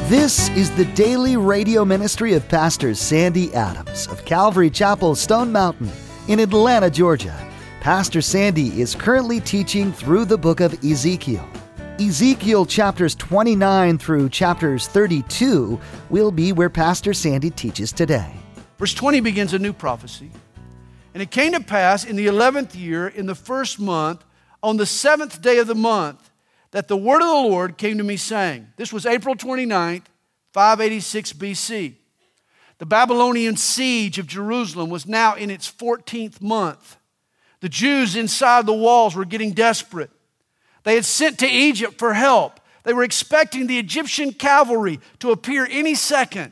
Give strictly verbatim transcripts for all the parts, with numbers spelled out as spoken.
This is the daily radio ministry of Pastor Sandy Adams of Calvary Chapel, Stone Mountain in Atlanta, Georgia. Pastor Sandy is currently teaching through the book of Ezekiel. Ezekiel chapters twenty-nine through chapters thirty-two will be where Pastor Sandy teaches today. Verse twenty begins a new prophecy. And it came to pass in the eleventh year, in the first month, on the seventh day of the month, that the word of the Lord came to me saying, this was April twenty-ninth, five eighty-six B C. The Babylonian siege of Jerusalem was now in its fourteenth month. The Jews inside the walls were getting desperate. They had sent to Egypt for help. They were expecting the Egyptian cavalry to appear any second.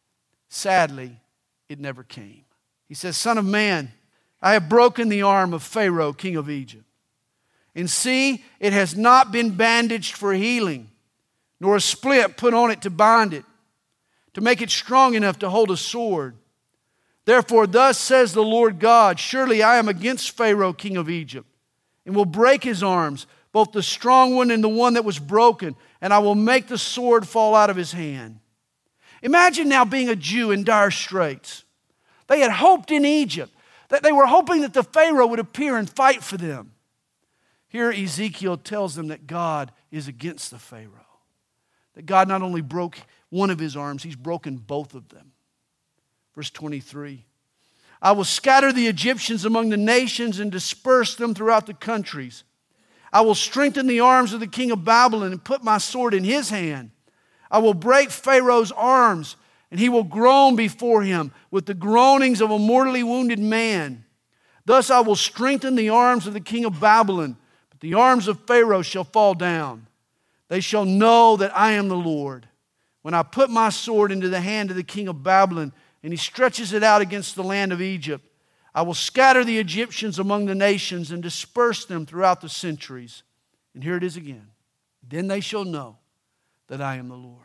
Sadly, it never came. He says, Son of man, I have broken the arm of Pharaoh, king of Egypt. And see, it has not been bandaged for healing, nor a splint put on it to bind it, to make it strong enough to hold a sword. Therefore, thus says the Lord God, surely I am against Pharaoh, king of Egypt, and will break his arms, both the strong one and the one that was broken, and I will make the sword fall out of his hand. Imagine now being a Jew in dire straits. They had hoped in Egypt, that they were hoping that the Pharaoh would appear and fight for them. Here Ezekiel tells them that God is against the Pharaoh. That God not only broke one of his arms, he's broken both of them. Verse twenty-three, I will scatter the Egyptians among the nations and disperse them throughout the countries. I will strengthen the arms of the king of Babylon and put my sword in his hand. I will break Pharaoh's arms, and he will groan before him with the groanings of a mortally wounded man. Thus I will strengthen the arms of the king of Babylon, but the arms of Pharaoh shall fall down. They shall know that I am the Lord, when I put my sword into the hand of the king of Babylon, and he stretches it out against the land of Egypt. I will scatter the Egyptians among the nations and disperse them throughout the centuries. And here it is again. Then they shall know that I am the Lord.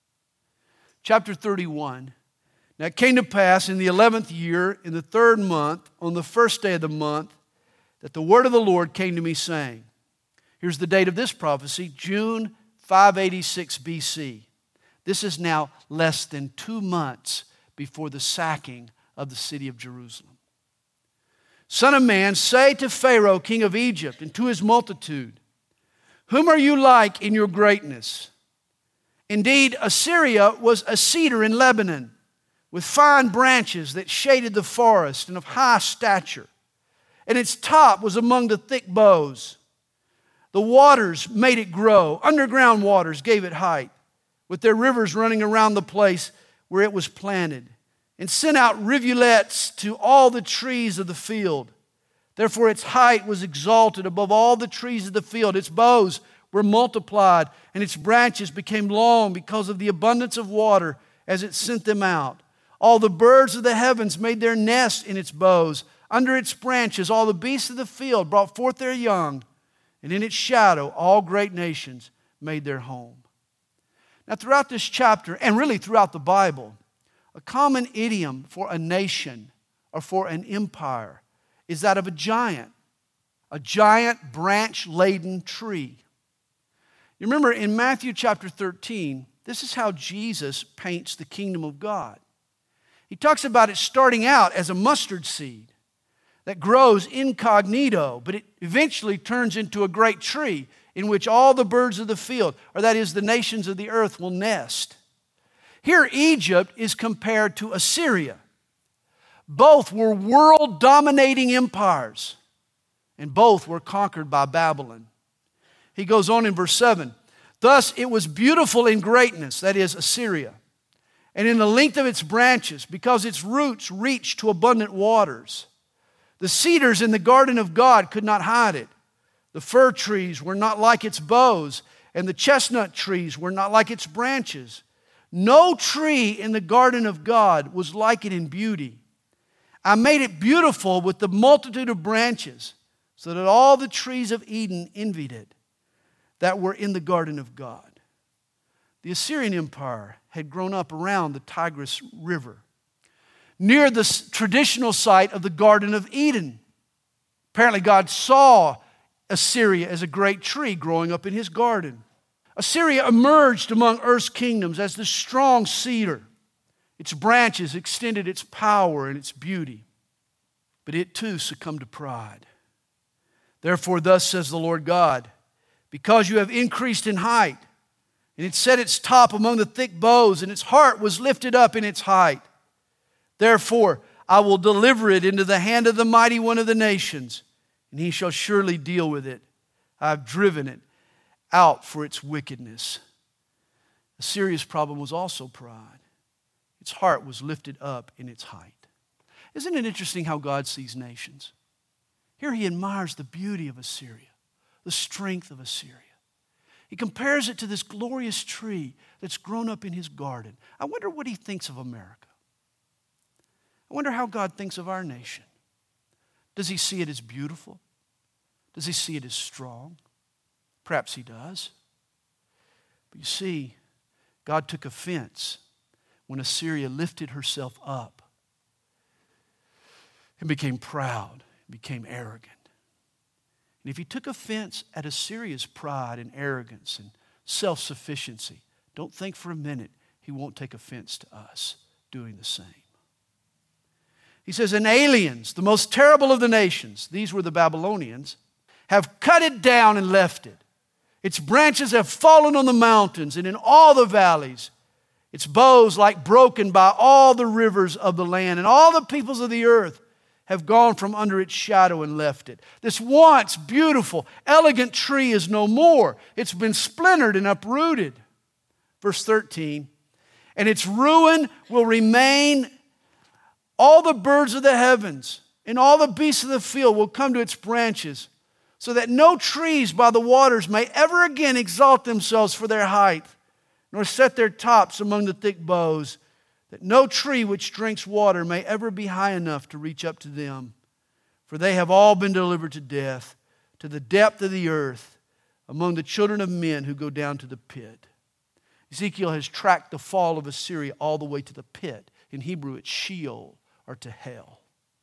Chapter thirty-one. Now it came to pass in the eleventh year, in the third month, on the first day of the month, that the word of the Lord came to me saying, here's the date of this prophecy, June five eighty-six B C. This is now less than two months before the sacking of the city of Jerusalem. Son of man, say to Pharaoh, king of Egypt, and to his multitude, whom are you like in your greatness? Indeed, Assyria was a cedar in Lebanon, with fine branches that shaded the forest and of high stature, and its top was among the thick boughs. The waters made it grow, underground waters gave it height, with their rivers running around the place where it was planted, and sent out rivulets to all the trees of the field. Therefore its height was exalted above all the trees of the field. Its boughs were multiplied, and its branches became long because of the abundance of water as it sent them out. All the birds of the heavens made their nest in its boughs. Under its branches all the beasts of the field brought forth their young, and in its shadow all great nations made their home. Now throughout this chapter, and really throughout the Bible, a common idiom for a nation or for an empire is that of a giant, a giant branch-laden tree. You remember in Matthew chapter thirteen, this is how Jesus paints the kingdom of God. He talks about it starting out as a mustard seed that grows incognito, but it eventually turns into a great tree in which all the birds of the field, or that is the nations of the earth, will nest. Here, Egypt is compared to Assyria. Both were world-dominating empires, and both were conquered by Babylon. He goes on in verse seven, thus it was beautiful in greatness, that is Assyria, and in the length of its branches, because its roots reached to abundant waters. The cedars in the garden of God could not hide it. The fir trees were not like its boughs, and the chestnut trees were not like its branches. No tree in the garden of God was like it in beauty. I made it beautiful with the multitude of branches, so that all the trees of Eden envied it that were in the garden of God. The Assyrian Empire had grown up around the Tigris River, near the traditional site of the Garden of Eden. Apparently God saw Assyria as a great tree growing up in his garden. Assyria emerged among earth's kingdoms as the strong cedar. Its branches extended its power and its beauty. But it too succumbed to pride. Therefore, thus says the Lord God, because you have increased in height, and it set its top among the thick boughs, and its heart was lifted up in its height. Therefore, I will deliver it into the hand of the mighty one of the nations, and he shall surely deal with it. I have driven it out for its wickedness. Assyria's problem was also pride. Its heart was lifted up in its height. Isn't it interesting how God sees nations? Here he admires the beauty of Assyria, the strength of Assyria. He compares it to this glorious tree that's grown up in his garden. I wonder what he thinks of America. I wonder how God thinks of our nation. Does he see it as beautiful? Does he see it as strong? Perhaps he does. But you see, God took offense when Assyria lifted herself up and became proud, became arrogant. And if he took offense at Assyria's pride and arrogance and self-sufficiency, don't think for a minute he won't take offense to us doing the same. He says, and aliens, the most terrible of the nations, these were the Babylonians, have cut it down and left it. Its branches have fallen on the mountains and in all the valleys. Its boughs like broken by all the rivers of the land, and all the peoples of the earth have gone from under its shadow and left it. This once beautiful, elegant tree is no more. It's been splintered and uprooted. Verse thirteen, and its ruin will remain. All the birds of the heavens and all the beasts of the field will come to its branches, so that no trees by the waters may ever again exalt themselves for their height, nor set their tops among the thick boughs, that no tree which drinks water may ever be high enough to reach up to them. For they have all been delivered to death, to the depth of the earth, among the children of men who go down to the pit. Ezekiel has tracked the fall of Assyria all the way to the pit. In Hebrew, it's Sheol, or to hell.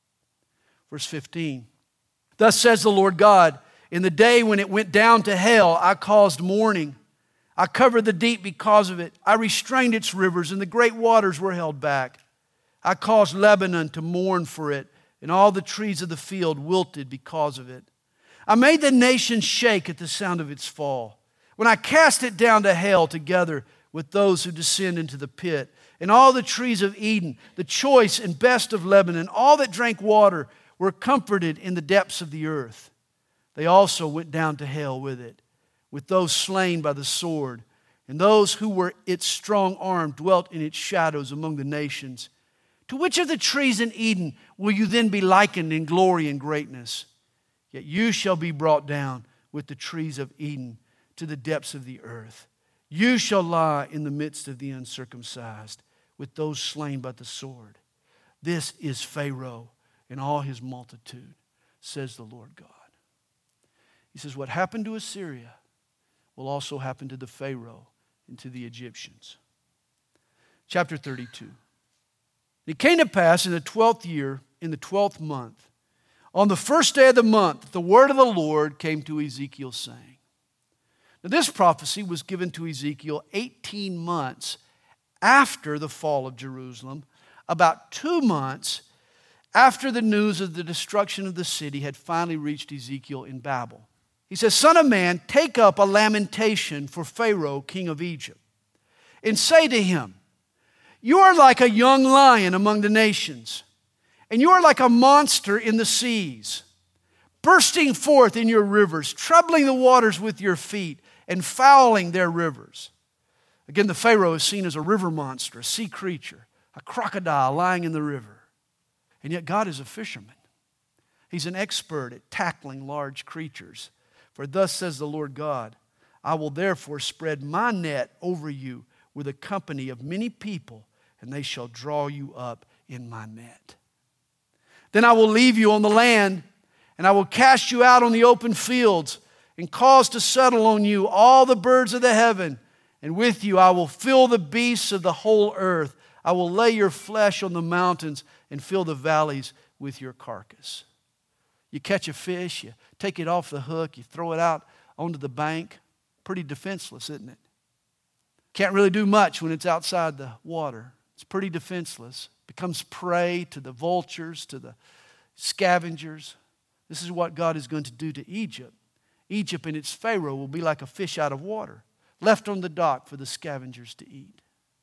Verse fifteen, thus says the Lord God, in the day when it went down to hell, I caused mourning. I covered the deep because of it. I restrained its rivers, and the great waters were held back. I caused Lebanon to mourn for it, and all the trees of the field wilted because of it. I made the nations shake at the sound of its fall, when I cast it down to hell together with those who descend into the pit. And all the trees of Eden, the choice and best of Lebanon, all that drank water, were comforted in the depths of the earth. They also went down to hell with it, with those slain by the sword, and those who were its strong arm dwelt in its shadows among the nations. To which of the trees in Eden will you then be likened in glory and greatness? Yet you shall be brought down with the trees of Eden to the depths of the earth. You shall lie in the midst of the uncircumcised, with those slain by the sword. This is Pharaoh and all his multitude, says the Lord God. He says, what happened to Assyria will also happen to the Pharaoh and to the Egyptians. Chapter thirty-two. It came to pass in the twelfth year, in the twelfth month, on the first day of the month, the word of the Lord came to Ezekiel, saying. Now this prophecy was given to Ezekiel eighteen months after the fall of Jerusalem, about two months after the news of the destruction of the city had finally reached Ezekiel in Babel. He says, Son of man, take up a lamentation for Pharaoh, king of Egypt, and say to him, you are like a young lion among the nations, and you are like a monster in the seas, bursting forth in your rivers, troubling the waters with your feet, and fouling their rivers. Again, the Pharaoh is seen as a river monster, a sea creature, a crocodile lying in the river. And yet God is a fisherman. He's an expert at tackling large creatures. For thus says the Lord God, I will therefore spread my net over you with a company of many people, and they shall draw you up in my net. Then I will leave you on the land, and I will cast you out on the open fields, and cause to settle on you all the birds of the heaven. And with you I will fill the beasts of the whole earth. I will lay your flesh on the mountains and fill the valleys with your carcass. You catch a fish, you take it off the hook, you throw it out onto the bank. Pretty defenseless, isn't it? Can't really do much when it's outside the water. It's pretty defenseless. Becomes prey to the vultures, to the scavengers. This is what God is going to do to Egypt. Egypt and its Pharaoh will be like a fish out of water, left on the dock for the scavengers to eat.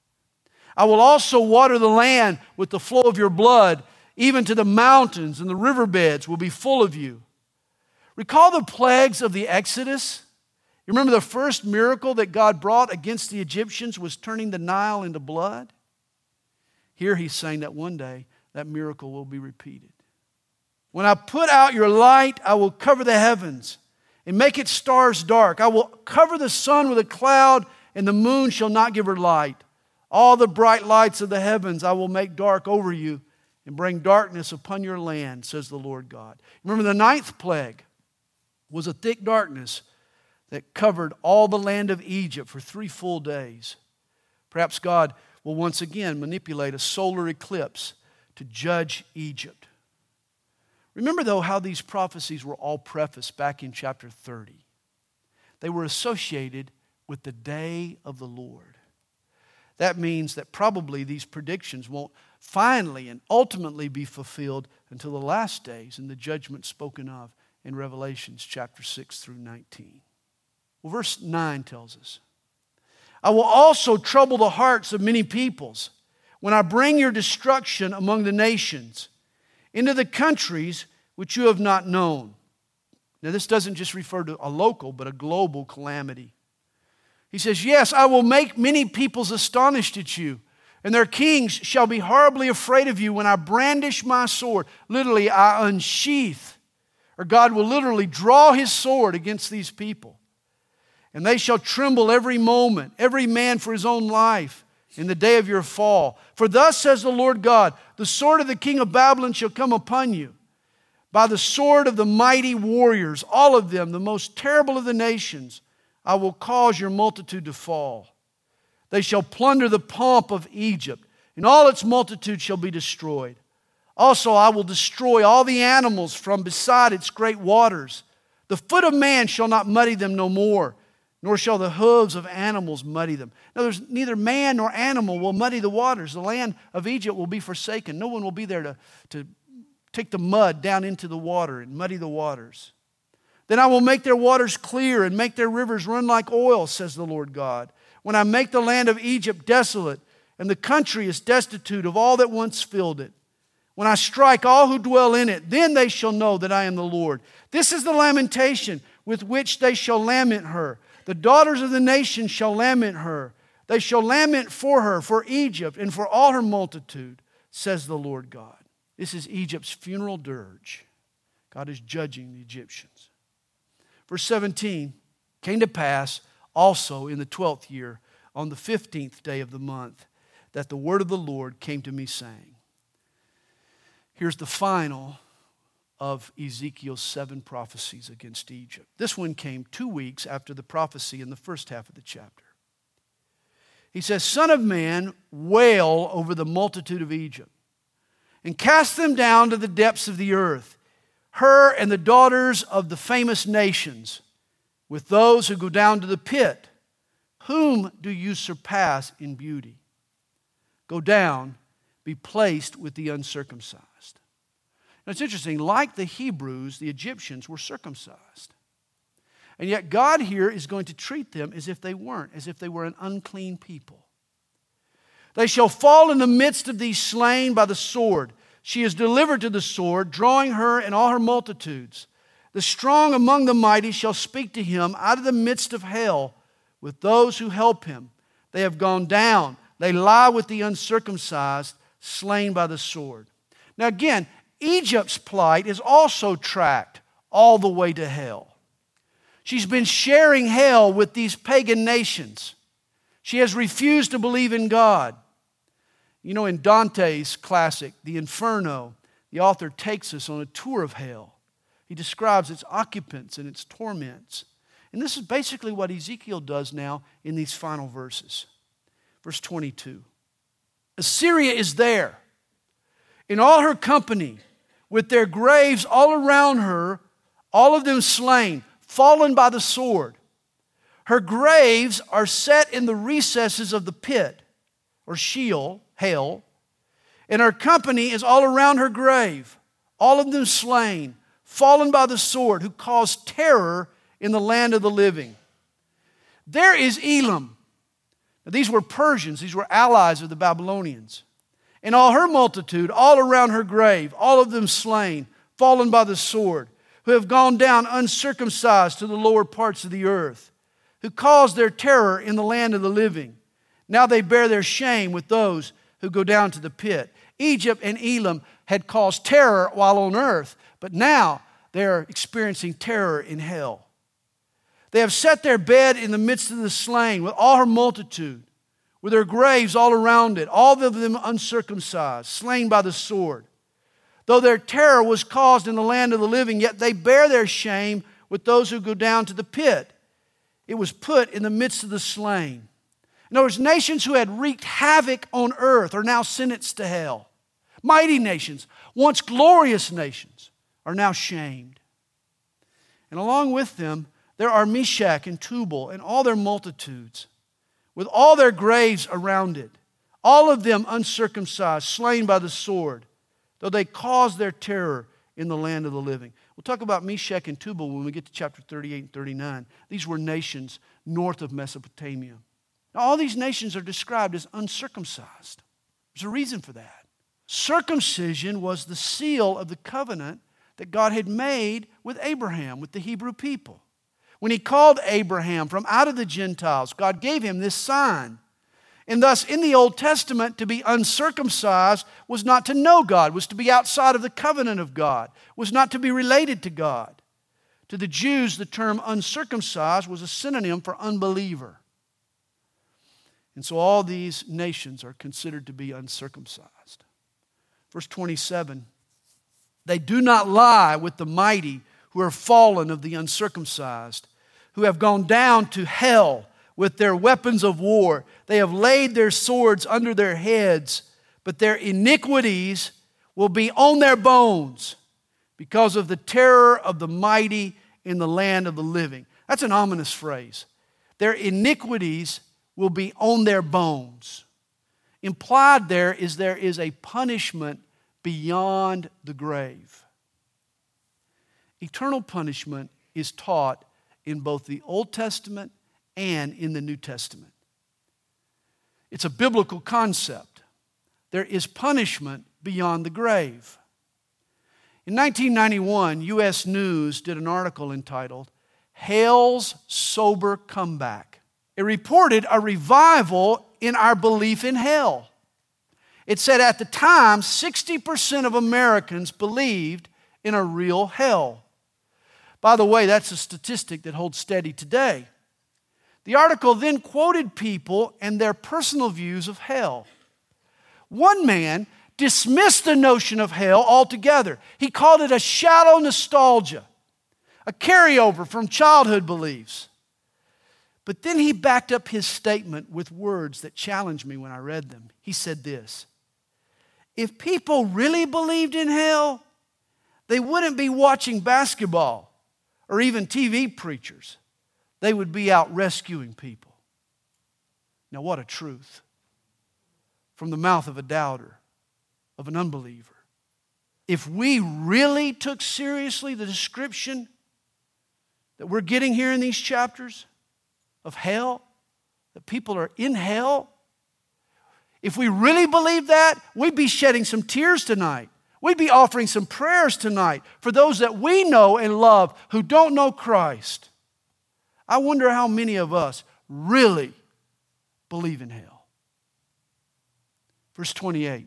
I will also water the land with the flow of your blood, even to the mountains, and the riverbeds will be full of you. Recall the plagues of the Exodus? You remember the first miracle that God brought against the Egyptians was turning the Nile into blood? Here he's saying that one day that miracle will be repeated. When I put out your light, I will cover the heavens and make its stars dark. I will cover the sun with a cloud, and the moon shall not give her light. All the bright lights of the heavens I will make dark over you and bring darkness upon your land, says the Lord God. Remember, the ninth plague was a thick darkness that covered all the land of Egypt for three full days. Perhaps God will once again manipulate a solar eclipse to judge Egypt. Remember, though, how these prophecies were all prefaced back in chapter thirty. They were associated with the day of the Lord. That means that probably these predictions won't finally and ultimately be fulfilled until the last days and the judgment spoken of in Revelations chapter six through nineteen. Well, verse nine tells us, I will also trouble the hearts of many peoples when I bring your destruction among the nations, into the countries which you have not known. Now, this doesn't just refer to a local, but a global calamity. He says, yes, I will make many peoples astonished at you, and their kings shall be horribly afraid of you when I brandish my sword. Literally, I unsheath. Or God will literally draw His sword against these people. And they shall tremble every moment, every man for his own life, in the day of your fall. For thus says the Lord God, the sword of the king of Babylon shall come upon you. By the sword of the mighty warriors, all of them, the most terrible of the nations, I will cause your multitude to fall. They shall plunder the pomp of Egypt, and all its multitude shall be destroyed. Also, I will destroy all the animals from beside its great waters. The foot of man shall not muddy them no more, nor shall the hooves of animals muddy them. Now, there's neither man nor animal will muddy the waters. The land of Egypt will be forsaken. No one will be there to, to take the mud down into the water and muddy the waters. Then I will make their waters clear and make their rivers run like oil, says the Lord God. When I make the land of Egypt desolate and the country is destitute of all that once filled it. When I strike all who dwell in it, then they shall know that I am the Lord. This is the lamentation with which they shall lament her. The daughters of the nations shall lament her. They shall lament for her, for Egypt, and for all her multitude, says the Lord God. This is Egypt's funeral dirge. God is judging the Egyptians. Verse seventeen, came to pass also in the twelfth year, on the fifteenth day of the month, that the word of the Lord came to me, saying, here's the final of Ezekiel's seven prophecies against Egypt. This one came two weeks after the prophecy in the first half of the chapter. He says, Son of man, wail over the multitude of Egypt, and cast them down to the depths of the earth, her and the daughters of the famous nations, with those who go down to the pit. Whom do you surpass in beauty? Go down, be placed with the uncircumcised. Now it's interesting, like the Hebrews, the Egyptians were circumcised. And yet God here is going to treat them as if they weren't, as if they were an unclean people. They shall fall in the midst of these slain by the sword. She is delivered to the sword, drawing her and all her multitudes. The strong among the mighty shall speak to him out of the midst of hell with those who help him. They have gone down. They lie with the uncircumcised, slain by the sword. Now again, Egypt's plight is also tracked all the way to hell. She's been sharing hell with these pagan nations. She has refused to believe in God. You know, in Dante's classic, The Inferno, the author takes us on a tour of hell. He describes its occupants and its torments. And this is basically what Ezekiel does now in these final verses. Verse twenty-two. Assyria is there, in all her company, with their graves all around her, all of them slain, fallen by the sword. Her graves are set in the recesses of the pit, or Sheol, hell, and her company is all around her grave, all of them slain, fallen by the sword, who caused terror in the land of the living. There is Elam. Now, these were Persians. These were allies of the Babylonians. And all her multitude, all around her grave, all of them slain, fallen by the sword, who have gone down uncircumcised to the lower parts of the earth, who caused their terror in the land of the living. Now they bear their shame with those who go down to the pit. Egypt and Elam had caused terror while on earth, but now they are experiencing terror in hell. They have set their bed in the midst of the slain with all her multitude, with their graves all around it, all of them uncircumcised, slain by the sword. Though their terror was caused in the land of the living, yet they bear their shame with those who go down to the pit. It was put in the midst of the slain. In other words, nations who had wreaked havoc on earth are now sentenced to hell. Mighty nations, once glorious nations, are now shamed. And along with them, there are Meshach and Tubal and all their multitudes, with all their graves around it, all of them uncircumcised, slain by the sword, though they caused their terror in the land of the living. We'll talk about Meshach and Tubal when we get to chapter thirty-eight and thirty-nine. These were nations north of Mesopotamia. Now, all these nations are described as uncircumcised. There's a reason for that. Circumcision was the seal of the covenant that God had made with Abraham, with the Hebrew people. When He called Abraham from out of the Gentiles, God gave him this sign. And thus, in the Old Testament, to be uncircumcised was not to know God, was to be outside of the covenant of God, was not to be related to God. To the Jews, the term uncircumcised was a synonym for unbeliever. And so all these nations are considered to be uncircumcised. Verse twenty-seven, they do not lie with the mighty who are fallen of the uncircumcised, who have gone down to hell with their weapons of war. They have laid their swords under their heads, but their iniquities will be on their bones because of the terror of the mighty in the land of the living. That's an ominous phrase. Their iniquities will be on their bones. Implied there is there is a punishment beyond the grave. Eternal punishment is taught in both the Old Testament and in the New Testament. It's a biblical concept. There is punishment beyond the grave. In nineteen ninety-one, U S News did an article entitled, "Hell's Sober Comeback." It reported a revival in our belief in hell. It said at the time, sixty percent of Americans believed in a real hell. By the way, that's a statistic that holds steady today. The article then quoted people and their personal views of hell. One man dismissed the notion of hell altogether. He called it a shallow nostalgia, a carryover from childhood beliefs. But then he backed up his statement with words that challenged me when I read them. He said this, "If people really believed in hell, they wouldn't be watching basketball or even T V preachers. They would be out rescuing people." Now, what a truth from the mouth of a doubter, of an unbeliever. If we really took seriously the description that we're getting here in these chapters of hell, that people are in hell, if we really believe that, we'd be shedding some tears tonight. We'd be offering some prayers tonight for those that we know and love who don't know Christ. I wonder how many of us really believe in hell. Verse twenty-eight.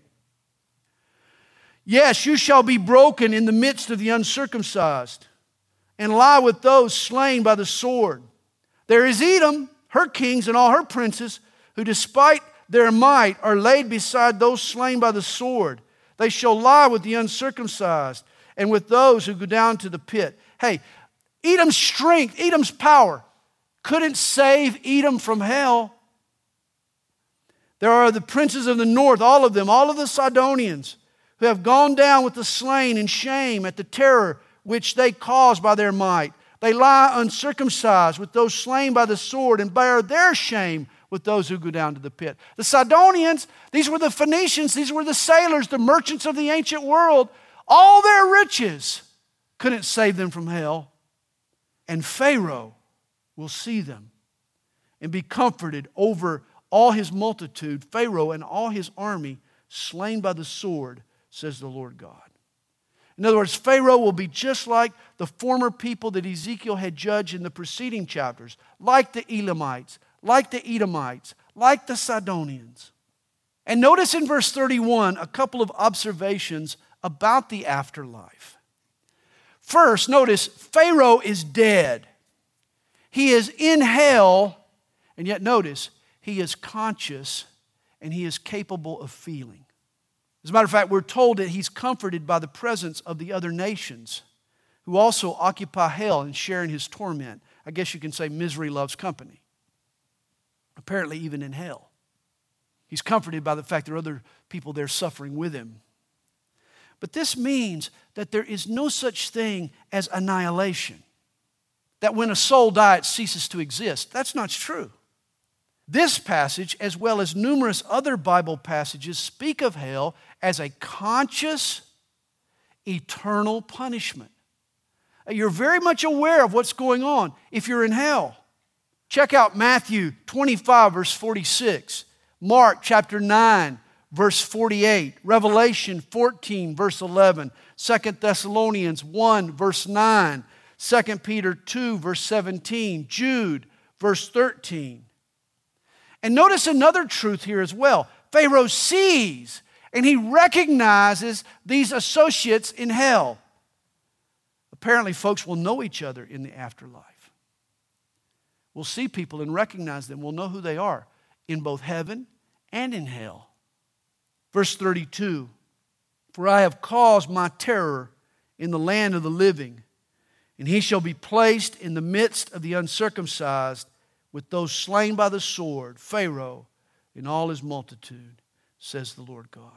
"Yes, you shall be broken in the midst of the uncircumcised, and lie with those slain by the sword. There is Edom, her kings and all her princes, who despite their might are laid beside those slain by the sword. They shall lie with the uncircumcised and with those who go down to the pit." Hey, Edom's strength, Edom's power couldn't save Edom from hell. There are the princes of the north, all of them, all of the Sidonians, who have gone down with the slain in shame at the terror which they caused by their might. They lie uncircumcised with those slain by the sword and bear their shame with those who go down to the pit. The Sidonians, these were the Phoenicians, these were the sailors, the merchants of the ancient world. All their riches couldn't save them from hell. And Pharaoh will see them and be comforted over all his multitude, Pharaoh and all his army slain by the sword, says the Lord God. In other words, Pharaoh will be just like the former people that Ezekiel had judged in the preceding chapters, like the Elamites, like the Edomites, like the Sidonians. And notice in verse thirty-one a couple of observations about the afterlife. First, notice Pharaoh is dead. He is in hell, and yet notice he is conscious and he is capable of feeling. As a matter of fact, we're told that he's comforted by the presence of the other nations who also occupy hell and share in his torment. I guess you can say misery loves company. Apparently even in hell. He's comforted by the fact there are other people there suffering with him. But this means that there is no such thing as annihilation. That when a soul dies, it ceases to exist. That's not true. This passage, as well as numerous other Bible passages, speak of hell as a conscious, eternal punishment. You're very much aware of what's going on if you're in hell. Check out Matthew twenty-five, verse forty-six, Mark chapter nine, verse forty-eight, Revelation fourteen, verse eleven, Second Thessalonians one, verse nine, Second Peter two, verse seventeen, Jude, verse thirteen. And notice another truth here as well. Pharaoh sees and he recognizes these associates in hell. Apparently, folks will know each other in the afterlife. We'll see people and recognize them. We'll know who they are in both heaven and in hell. Verse thirty-two, for I have caused my terror in the land of the living, and he shall be placed in the midst of the uncircumcised with those slain by the sword, Pharaoh and all his multitude, says the Lord God.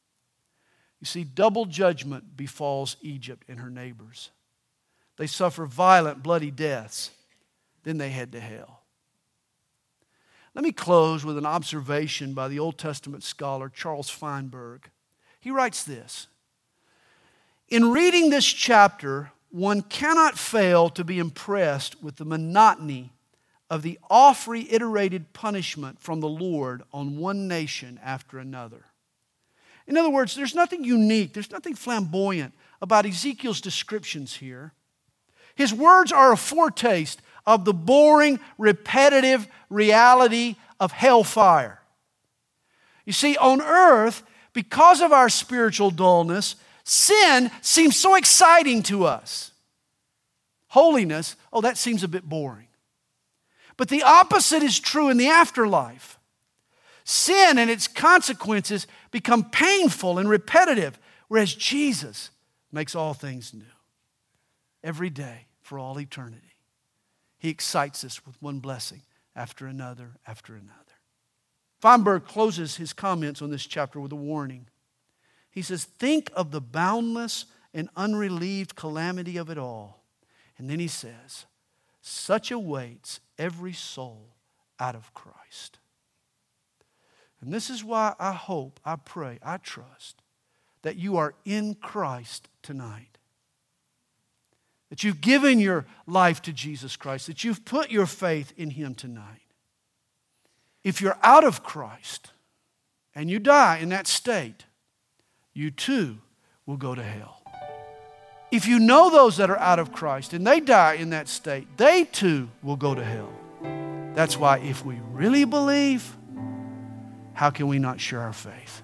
You see, double judgment befalls Egypt and her neighbors. They suffer violent, bloody deaths. Then they head to hell. Let me close with an observation by the Old Testament scholar Charles Feinberg. He writes this: in reading this chapter, one cannot fail to be impressed with the monotony of the oft-reiterated punishment from the Lord on one nation after another. In other words, there's nothing unique, there's nothing flamboyant about Ezekiel's descriptions here. His words are a foretaste of the boring, repetitive reality of hellfire. You see, on earth, because of our spiritual dullness, sin seems so exciting to us. Holiness, oh, that seems a bit boring. But the opposite is true in the afterlife. Sin and its consequences become painful and repetitive, whereas Jesus makes all things new. Every day, for all eternity. He excites us with one blessing after another, after another. Feinberg closes his comments on this chapter with a warning. He says, think of the boundless and unrelieved calamity of it all. And then he says, such awaits every soul out of Christ. And this is why I hope, I pray, I trust that you are in Christ tonight. That you've given your life to Jesus Christ, that you've put your faith in Him tonight. If you're out of Christ and you die in that state, you too will go to hell. If you know those that are out of Christ and they die in that state, they too will go to hell. That's why if we really believe, how can we not share our faith?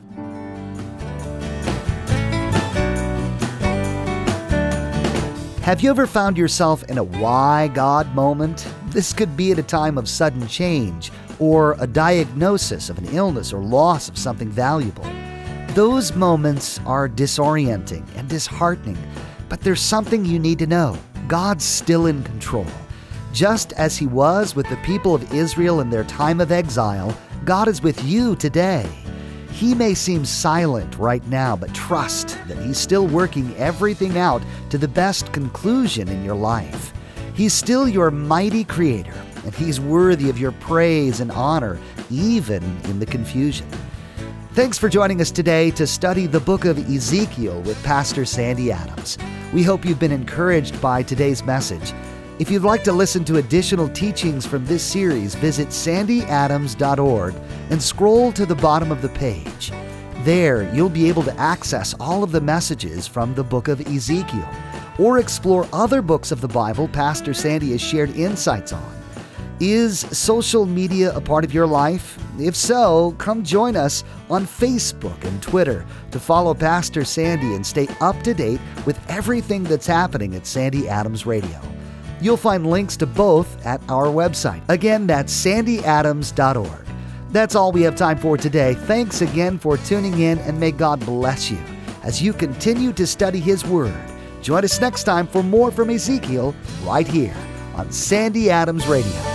Have you ever found yourself in a why God moment? This could be at a time of sudden change or a diagnosis of an illness or loss of something valuable. Those moments are disorienting and disheartening, but there's something you need to know. God's still in control. Just as He was with the people of Israel in their time of exile, God is with you today. He may seem silent right now, but trust that He's still working everything out to the best conclusion in your life. He's still your mighty Creator, and He's worthy of your praise and honor, even in the confusion. Thanks for joining us today to study the book of Ezekiel with Pastor Sandy Adams. We hope you've been encouraged by today's message. If you'd like to listen to additional teachings from this series, visit sandy adams dot org and scroll to the bottom of the page. There, you'll be able to access all of the messages from the book of Ezekiel, or explore other books of the Bible Pastor Sandy has shared insights on. Is social media a part of your life? If so, come join us on Facebook and Twitter to follow Pastor Sandy and stay up to date with everything that's happening at Sandy Adams Radio. You'll find links to both at our website. Again, that's sandy adams dot org. That's all we have time for today. Thanks again for tuning in, and may God bless you as you continue to study His Word. Join us next time for more from Ezekiel right here on Sandy Adams Radio.